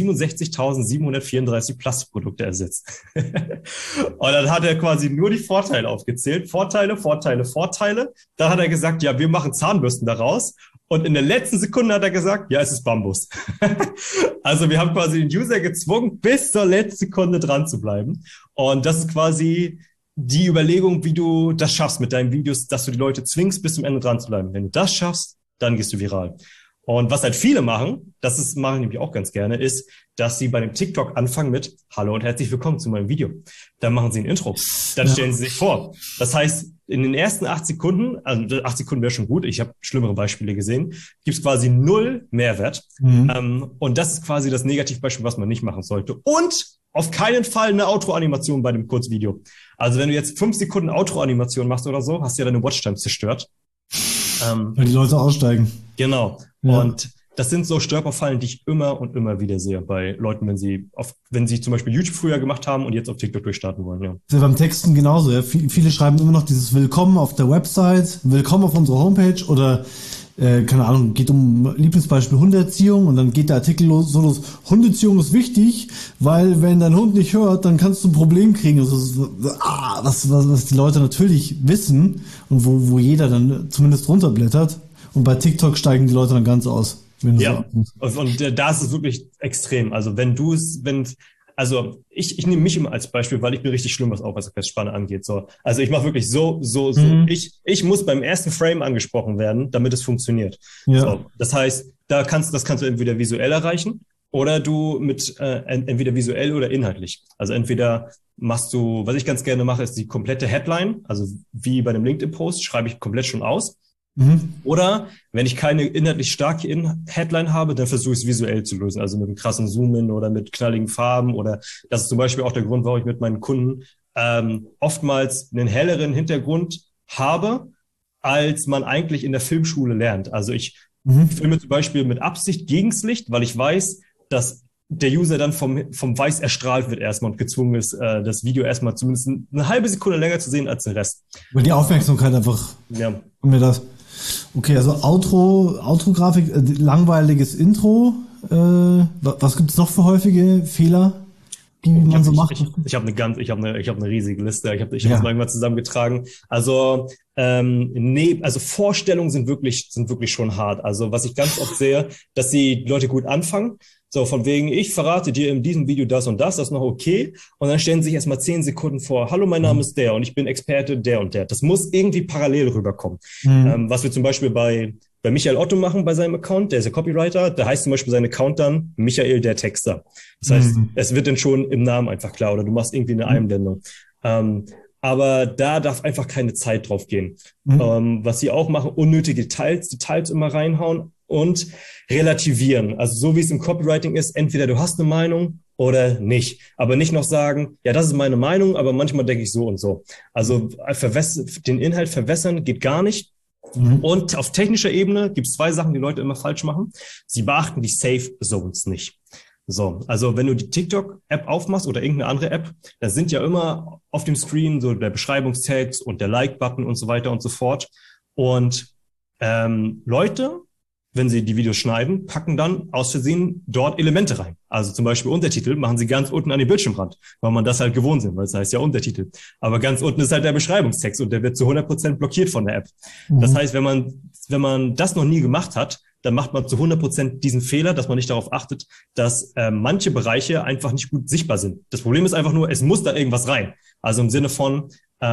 67.734 Plastikprodukte ersetzt. Und dann hat er quasi nur die Vorteile aufgezählt. Vorteile. Dann hat er gesagt, ja, wir machen Zahnbürsten daraus. Und in der letzten Sekunde hat er gesagt, ja, es ist Bambus. Also wir haben quasi den User gezwungen, bis zur letzten Sekunde dran zu bleiben. Und das ist quasi die Überlegung, wie du das schaffst mit deinen Videos, dass du die Leute zwingst, bis zum Ende dran zu bleiben. Wenn du das schaffst, dann gehst du viral. Und was halt viele machen, mache ich nämlich auch ganz gerne, ist, dass sie bei dem TikTok anfangen mit: Hallo und herzlich willkommen zu meinem Video. Dann machen sie ein Intro. Dann stellen sie sich vor. Das heißt, in den ersten 8 Sekunden, also 8 Sekunden wäre schon gut, ich habe schlimmere Beispiele gesehen, gibt es quasi 0 Mehrwert. Und das ist quasi das Negativbeispiel, was man nicht machen sollte. Und auf keinen Fall eine Outro-Animation bei dem Kurzvideo. Also wenn du jetzt 5 Sekunden Outro-Animation machst oder so, hast du ja deine Watchtime zerstört. Weil die Leute aussteigen. Genau. Ja. Und das sind so Stolperfallen, die ich immer und immer wieder sehe bei Leuten, wenn sie zum Beispiel YouTube früher gemacht haben und jetzt auf TikTok durchstarten wollen. Ja. Das ist beim Texten genauso. Ja. Viele schreiben immer noch dieses Willkommen auf der Website, Willkommen auf unserer Homepage oder keine Ahnung, geht um Lieblingsbeispiel Hundeerziehung und dann geht der Artikel los, Hundeerziehung ist wichtig, weil wenn dein Hund nicht hört, dann kannst du ein Problem kriegen. Das ist, was die Leute natürlich wissen und wo jeder dann zumindest runterblättert. Und bei TikTok steigen die Leute dann ganz aus. Ja, und da ist es wirklich extrem. Also ich nehme mich immer als Beispiel, weil ich bin richtig schlimm, was Aufmerksamkeitsspanne angeht. So, also ich mache wirklich so. Ich muss beim ersten Frame angesprochen werden, damit es funktioniert. Ja. So, das heißt, das kannst du entweder visuell erreichen oder du mit entweder visuell oder inhaltlich. Also entweder machst du, was ich ganz gerne mache, ist die komplette Headline, also wie bei einem LinkedIn-Post, schreibe ich komplett schon aus. Oder wenn ich keine inhaltlich starke Headline habe, dann versuche ich es visuell zu lösen, also mit einem krassen Zoom-In oder mit knalligen Farben, oder das ist zum Beispiel auch der Grund, warum ich mit meinen Kunden oftmals einen helleren Hintergrund habe, als man eigentlich in der Filmschule lernt. Also ich filme zum Beispiel mit Absicht gegens Licht, weil ich weiß, dass der User dann vom Weiß erstrahlt wird erstmal und gezwungen ist, das Video erstmal zumindest eine halbe Sekunde länger zu sehen als den Rest. Weil die Aufmerksamkeit einfach. Ja. Okay, also Outro-Grafik, langweiliges Intro. Was gibt es noch für häufige Fehler? wie man so macht? Ich habe eine riesige Liste. Ich habe das mal irgendwann zusammengetragen. Also, also Vorstellungen sind wirklich schon hart. Also, was ich ganz oft sehe, dass die Leute gut anfangen. So, von wegen, ich verrate dir in diesem Video das und das ist noch okay. Und dann stellen sie sich erstmal 10 Sekunden vor, hallo, mein Name ist der und ich bin Experte der und der. Das muss irgendwie parallel rüberkommen. Was wir zum Beispiel bei Michael Otto machen bei seinem Account, der ist ja Copywriter, da heißt zum Beispiel sein Account dann Michael der Texter. Das heißt, es wird dann schon im Namen einfach klar oder du machst irgendwie eine Einblendung. Aber da darf einfach keine Zeit drauf gehen. Was sie auch machen, unnötige Details immer reinhauen und relativieren. Also so wie es im Copywriting ist, entweder du hast eine Meinung oder nicht. Aber nicht noch sagen, ja, das ist meine Meinung, aber manchmal denke ich so und so. Also den Inhalt verwässern geht gar nicht. Und auf technischer Ebene gibt es 2 Sachen, die Leute immer falsch machen. Sie beachten die Safe Zones nicht. So, also wenn du die TikTok-App aufmachst oder irgendeine andere App, da sind ja immer auf dem Screen so der Beschreibungstext und der Like-Button und so weiter und so fort. Und Leute, wenn sie die Videos schneiden, packen dann aus Versehen dort Elemente rein. Also zum Beispiel Untertitel machen sie ganz unten an den Bildschirmrand, weil man das halt gewohnt sind, weil es heißt ja Untertitel. Aber ganz unten ist halt der Beschreibungstext und der wird zu 100% blockiert von der App. Das heißt, wenn man das noch nie gemacht hat, dann macht man zu 100% diesen Fehler, dass man nicht darauf achtet, dass manche Bereiche einfach nicht gut sichtbar sind. Das Problem ist einfach nur, es muss da irgendwas rein. Also im Sinne von,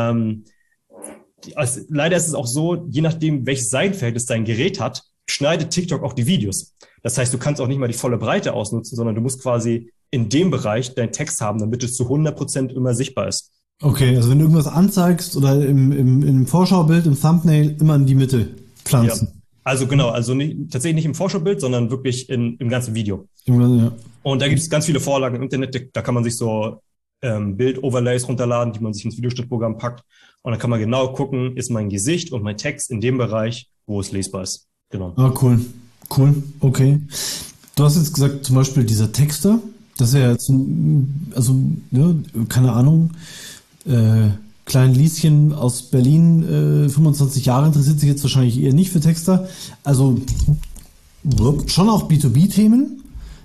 leider ist es auch so, je nachdem, welches Seitenverhältnis dein Gerät hat, schneidet TikTok auch die Videos. Das heißt, du kannst auch nicht mal die volle Breite ausnutzen, sondern du musst quasi in dem Bereich deinen Text haben, damit es zu 100% immer sichtbar ist. Okay, also wenn du irgendwas anzeigst oder im Vorschaubild, im Thumbnail, immer in die Mitte pflanzen. Ja. Also genau, also tatsächlich nicht im Vorschaubild, sondern wirklich im ganzen Video. Ja. Und da gibt es ganz viele Vorlagen im Internet, da kann man sich so Bild-Overlays runterladen, die man sich ins Videoschnittprogramm packt. Und dann kann man genau gucken, ist mein Gesicht und mein Text in dem Bereich, wo es lesbar ist. Genau. Ah, cool, okay. Du hast jetzt gesagt, zum Beispiel dieser Texter, das ist ja jetzt, keine Ahnung, Klein Lieschen aus Berlin, 25 Jahre, interessiert sich jetzt wahrscheinlich eher nicht für Texter. Also schon auch B2B-Themen.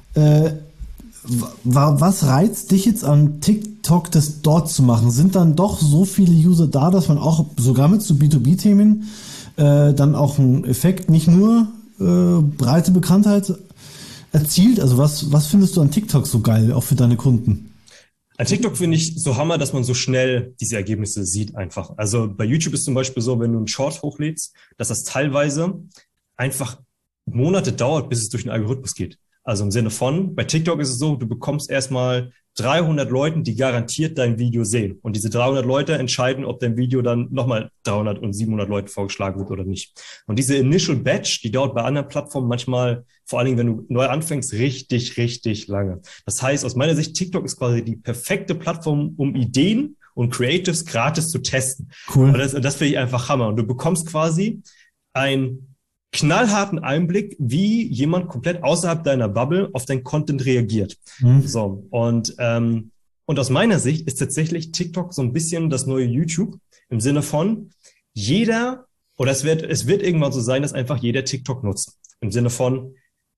Was reizt dich jetzt an TikTok, das dort zu machen? Sind dann doch so viele User da, dass man auch sogar mit so B2B-Themen dann auch einen Effekt, nicht nur breite Bekanntheit erzielt? Also was findest du an TikTok so geil, auch für deine Kunden? An TikTok finde ich so Hammer, dass man so schnell diese Ergebnisse sieht einfach. Also bei YouTube ist zum Beispiel so, wenn du einen Short hochlädst, dass das teilweise einfach Monate dauert, bis es durch den Algorithmus geht. Also im Sinne von, bei TikTok ist es so, du bekommst erstmal 300 Leuten, die garantiert dein Video sehen. Und diese 300 Leute entscheiden, ob dein Video dann nochmal 300 und 700 Leute vorgeschlagen wird oder nicht. Und diese Initial Batch, die dauert bei anderen Plattformen manchmal, vor allen Dingen, wenn du neu anfängst, richtig, richtig lange. Das heißt, aus meiner Sicht, TikTok ist quasi die perfekte Plattform, um Ideen und Creatives gratis zu testen. Cool. Und das finde ich einfach Hammer. Und du bekommst quasi einen knallharten Einblick, wie jemand komplett außerhalb deiner Bubble auf dein Content reagiert. So, und aus meiner Sicht ist tatsächlich TikTok so ein bisschen das neue YouTube im Sinne von es wird irgendwann so sein, dass einfach jeder TikTok nutzt. Im Sinne von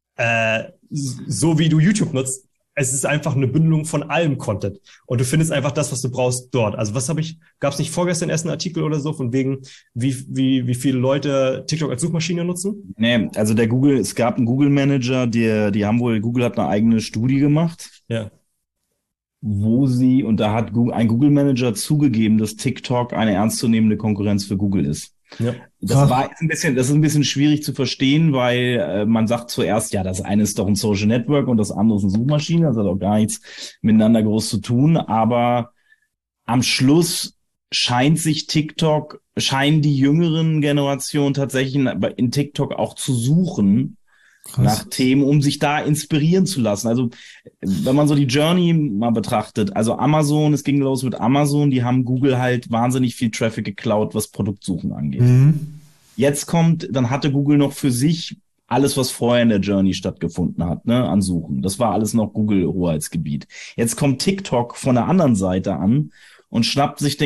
so wie du YouTube nutzt, es ist einfach eine Bündelung von allem Content. Und du findest einfach das, was du brauchst dort. Also gab es nicht vorgestern erst einen Artikel oder so, von wegen, wie viele Leute TikTok als Suchmaschine nutzen? Nee, also es gab einen Google Manager, Google hat eine eigene Studie gemacht. Ja. Da hat ein Google Manager zugegeben, dass TikTok eine ernstzunehmende Konkurrenz für Google ist. Ja. Das ist ein bisschen schwierig zu verstehen, weil man sagt zuerst, ja, das eine ist doch ein Social Network und das andere ist eine Suchmaschine, das hat auch gar nichts miteinander groß zu tun, aber am Schluss scheinen die jüngeren Generationen tatsächlich in TikTok auch zu suchen. Krass. Nach Themen, um sich da inspirieren zu lassen. Also wenn man so die Journey mal betrachtet, also Amazon, es ging los mit Amazon, die haben Google halt wahnsinnig viel Traffic geklaut, was Produktsuchen angeht. Dann hatte Google noch für sich alles, was vorher in der Journey stattgefunden hat, an Suchen. Das war alles noch Google-Hoheitsgebiet. Jetzt kommt TikTok von der anderen Seite an und schnappt sich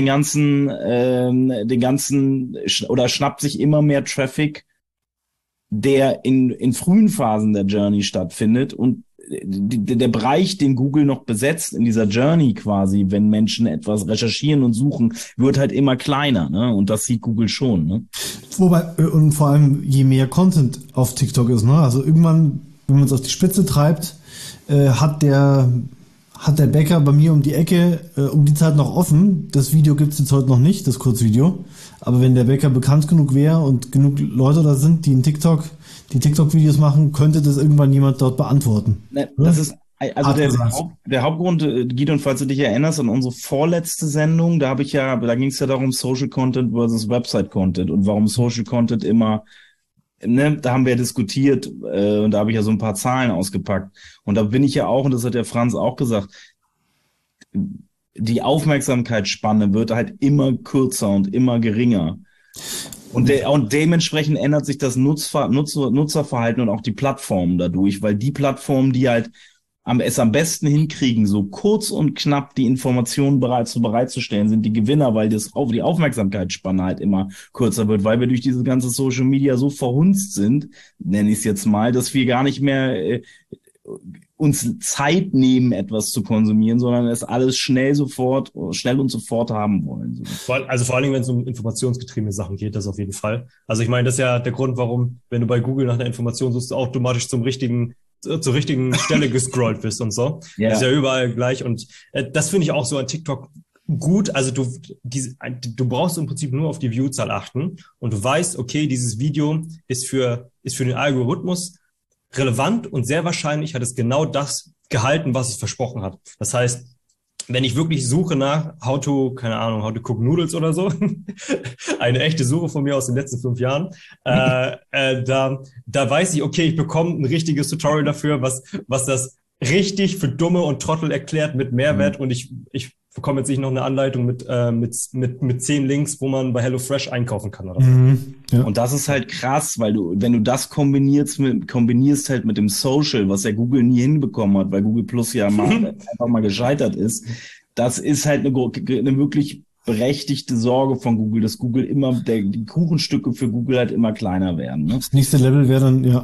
schnappt sich immer mehr Traffic, der in frühen Phasen der Journey stattfindet und der Bereich, den Google noch besetzt in dieser Journey quasi, wenn Menschen etwas recherchieren und suchen, wird halt immer kleiner, ne? Und das sieht Google schon, ne? Wobei, und vor allem, je mehr Content auf TikTok ist, ne? Also irgendwann, wenn man es auf die Spitze treibt, hat der Bäcker bei mir um die Ecke um die Zeit noch offen. Das Video gibt's jetzt heute noch nicht, das Kurzvideo. Aber wenn der Bäcker bekannt genug wäre und genug Leute da sind, die TikTok-Videos machen, könnte das irgendwann jemand dort beantworten. Ne, das ist also der Hauptgrund, Gideon, falls du dich erinnerst an unsere vorletzte Sendung, da ging es ja darum, Social Content versus Website Content und warum Social Content immer, ne, da haben wir ja diskutiert und da habe ich ja so ein paar Zahlen ausgepackt. Und da bin ich ja auch, und das hat der Franz auch gesagt, die Aufmerksamkeitsspanne wird halt immer kürzer und immer geringer. Und dementsprechend ändert sich das Nutzerverhalten und auch die Plattformen dadurch, weil die Plattformen, die halt es am besten hinkriegen, so kurz und knapp die Informationen bereitzustellen, sind die Gewinner, weil die Aufmerksamkeitsspanne halt immer kürzer wird, weil wir durch diese ganze Social Media so verhunzt sind, nenne ich es jetzt mal, dass wir gar nicht mehr uns Zeit nehmen, etwas zu konsumieren, sondern es alles schnell und sofort haben wollen. Also vor allen Dingen, wenn es um informationsgetriebene Sachen geht, das auf jeden Fall. Also ich meine, das ist ja der Grund, warum, wenn du bei Google nach einer Information suchst, du automatisch zur richtigen Stelle gescrollt bist und so. Yeah. Das ist ja überall gleich. Und das finde ich auch so an TikTok gut. Also du brauchst im Prinzip nur auf die Viewzahl achten und du weißt, okay, dieses Video ist für den Algorithmus relevant und sehr wahrscheinlich hat es genau das gehalten, was es versprochen hat. Das heißt, wenn ich wirklich suche nach how to cook noodles oder so, eine echte Suche von mir aus den letzten 5 Jahren, da weiß ich, okay, ich bekomme ein richtiges Tutorial dafür, was das richtig für Dumme und Trottel erklärt mit Mehrwert und ich bekomme jetzt nicht noch eine Anleitung mit 10 Links, wo man bei HelloFresh einkaufen kann oder so. Ja. Und das ist halt krass, weil wenn du das kombinierst halt mit dem Social, was ja Google nie hinbekommen hat, weil Google Plus ja einfach mal gescheitert ist. Das ist halt eine wirklich berechtigte Sorge von Google, dass Google die Kuchenstücke für Google halt immer kleiner werden. Ne? Das nächste Level wäre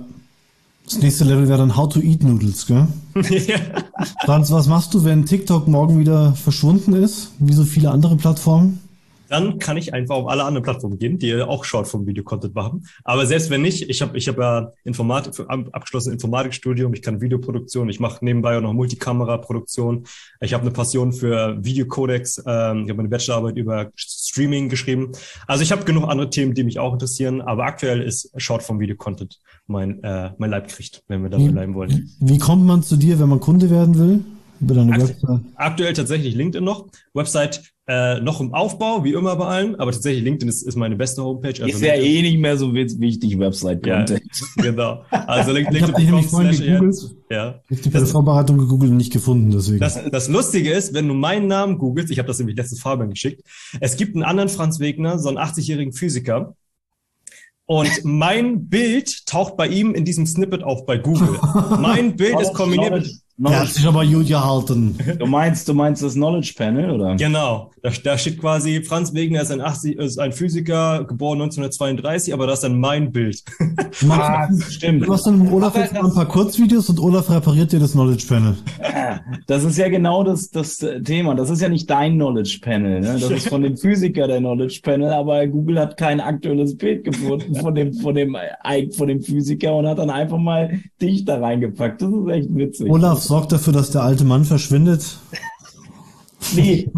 dann How to Eat Noodles, gell? Ja. Franz, was machst du, wenn TikTok morgen wieder verschwunden ist, wie so viele andere Plattformen? Dann kann ich einfach auf alle anderen Plattformen gehen, die auch Shortform-Video-Content machen. Aber selbst wenn nicht, ich hab ja abgeschlossen Informatikstudium, ich kann Videoproduktion, ich mache nebenbei auch noch Multikamera-Produktion. Ich habe eine Passion für Videocodecs, ich habe meine Bachelorarbeit über Streaming geschrieben. Also ich habe genug andere Themen, die mich auch interessieren, aber aktuell ist Shortform-Video-Content mein Leibgericht, wenn wir dabei bleiben wollen. Wie kommt man zu dir, wenn man Kunde werden will? Über deine Website? Aktuell tatsächlich LinkedIn noch. Website noch im Aufbau, wie immer bei allen, aber tatsächlich LinkedIn ist meine beste Homepage. Also ist ja nicht mehr so wichtig, Website-Content. Ja, genau. Also LinkedIn. Ich habe dich nämlich vorhin gegoogelt. Ja. Ich habe die bei der Vorbereitung gegoogelt und nicht gefunden, deswegen. Das Lustige ist, wenn du meinen Namen googelst, ich habe das nämlich letztens Fabian geschickt, es gibt einen anderen Franz Wegner, so einen 80-jährigen Physiker, und mein Bild taucht bei ihm in diesem Snippet auf bei Google. Mein Bild ist kombiniert mit... Der hat sich aber gut gehalten. Du meinst das Knowledge Panel, oder? Genau. Da steht quasi, Franz Wegner ist ein Physiker, geboren 1932, aber das ist dann mein Bild. Stimmt. Du machst dann mit Olaf jetzt mal ein paar Kurzvideos und Olaf repariert dir das Knowledge Panel. Ja, das ist ja genau das Thema. Das ist ja nicht dein Knowledge Panel, ne? Das ist von dem Physiker der Knowledge Panel, aber Google hat kein aktuelles Bild gefunden von dem Physiker und hat dann einfach mal dich da reingepackt. Das ist echt witzig. Olaf sorgt dafür, dass der alte Mann verschwindet. Nee,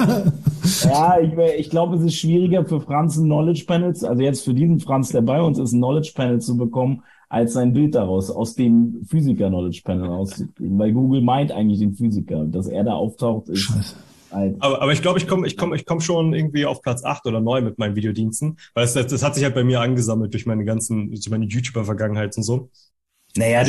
ich glaube, es ist schwieriger für Franz ein Knowledge Panel, also jetzt für diesen Franz, der bei uns ist, ein Knowledge Panel zu bekommen, als sein Bild daraus, aus dem Physiker Knowledge Panel rauszukriegen, weil Google meint eigentlich den Physiker, dass er da auftaucht ist. Aber ich glaube, ich komm schon irgendwie auf Platz 8 oder 9 mit meinen Videodiensten, weil das hat sich halt bei mir angesammelt durch meine YouTuber-Vergangenheit und so. Naja,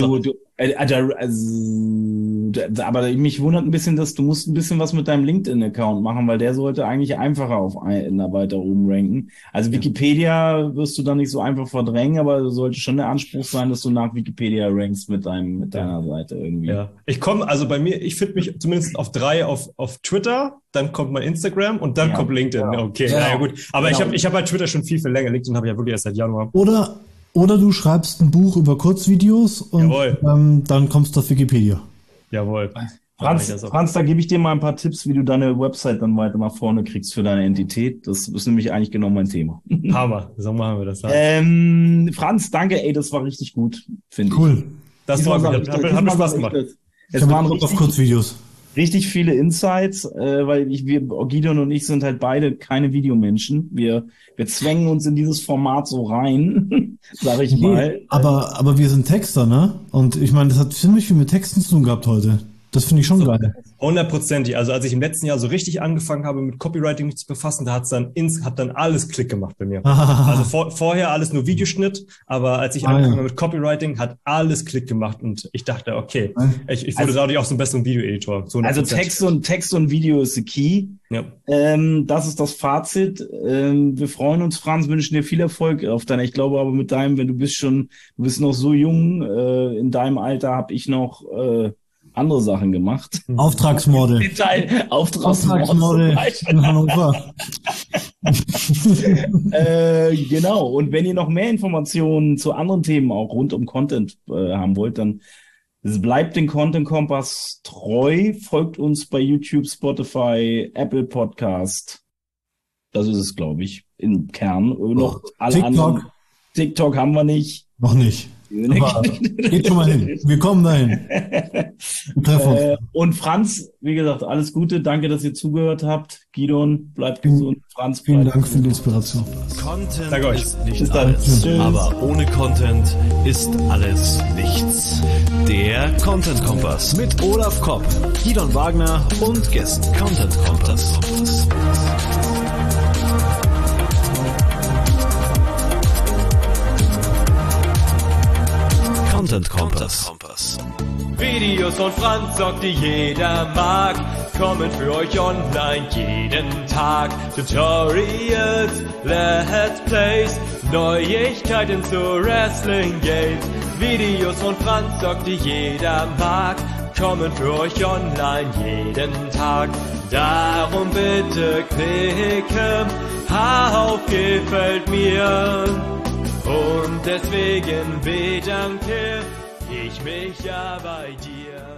aber mich wundert ein bisschen, dass du musst ein bisschen was mit deinem LinkedIn-Account machen, weil der sollte eigentlich einfacher weiter oben ranken. Also Wikipedia wirst du dann nicht so einfach verdrängen, aber sollte schon der Anspruch sein, dass du nach Wikipedia rankst mit deiner Seite irgendwie. Ja, ich finde mich zumindest auf 3 auf Twitter, dann kommt mein Instagram und dann kommt LinkedIn. Ja. Okay, ja gut. Aber ich habe halt Twitter schon viel länger. LinkedIn habe ich ja wirklich erst seit Januar. Oder Oder du schreibst ein Buch über Kurzvideos und dann kommst du auf Wikipedia. Jawohl. Franz, da gebe ich dir mal ein paar Tipps, wie du deine Website dann weiter nach vorne kriegst für deine Entität. Das ist nämlich eigentlich genau mein Thema. Hammer, so machen wir das. Franz, danke, das war richtig gut, finde ich. Cool. Das war hat mir Spaß gemacht. Es waren auf Kurzvideos. Richtig viele Insights, weil Gideon und ich sind halt beide keine Videomenschen. Wir zwängen uns in dieses Format so rein, sag ich mal. Aber wir sind Texter, ne? Und ich meine, das hat ziemlich viel mit Texten zu tun gehabt heute. Das finde ich schon geil. 100%. Also als ich im letzten Jahr so richtig angefangen habe, mit Copywriting mich zu befassen, da hat dann alles Klick gemacht bei mir. Also vorher alles nur Videoschnitt, aber als ich angefangen habe mit Copywriting, hat alles Klick gemacht und ich dachte, okay, ich wurde dadurch auch so einen besseren Video-Editor. Also Text und Video ist the key. Ja. Das ist das Fazit. Wir freuen uns, Franz, wünschen dir viel Erfolg auf deiner, ich glaube aber mit deinem, du bist noch so jung, in deinem Alter habe ich noch andere Sachen gemacht. Auftragsmodel. Auftragsmodel in Hannover. Genau. Und wenn ihr noch mehr Informationen zu anderen Themen auch rund um Content haben wollt, dann bleibt den Content Kompass treu, folgt uns bei YouTube, Spotify, Apple Podcast. Das ist es, glaube ich, im Kern. Noch alle TikTok. Anderen. TikTok haben wir nicht. Noch nicht. Aber geht schon mal hin. Wir kommen dahin. Und Franz, wie gesagt, alles Gute. Danke, dass ihr zugehört habt. Gideon, bleibt gesund. Franz, vielen Dank für die Inspiration. Content ist nicht alles, aber ohne Content ist alles nichts. Der Content Kompass mit Olaf Kopp, Gideon Wagner und Gästen. Content Kompass. Content Kompass. Videos von Franz, die jeder mag, kommen für euch online jeden Tag. Tutorials, Let's Plays, Neuigkeiten zu Wrestling Games. Videos von Franz, die jeder mag, kommen für euch online jeden Tag. Darum bitte klicken auf gefällt mir. Und deswegen bedanke ich mich ja bei dir.